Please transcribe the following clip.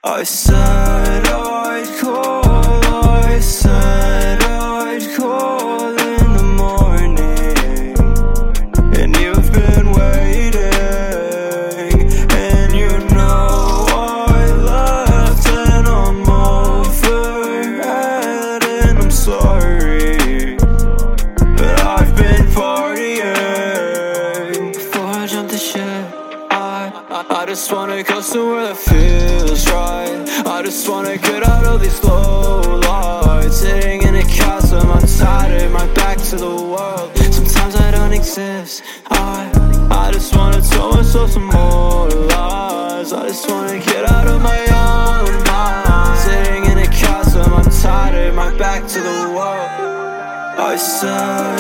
I said I'd call in the morning, and you've been waiting, and you know I left and I'm over it, and I'm sorry, but I've been partying. Before I jump the ship, I just wanna go somewhere that feels right. I just wanna get out of these low lights, sitting in a chasm, I'm tired, my back to the world. Sometimes I don't exist. I just wanna tell myself some more lies. I just wanna get out of my own mind, sitting in a chasm, I'm tired, my back to the world. I said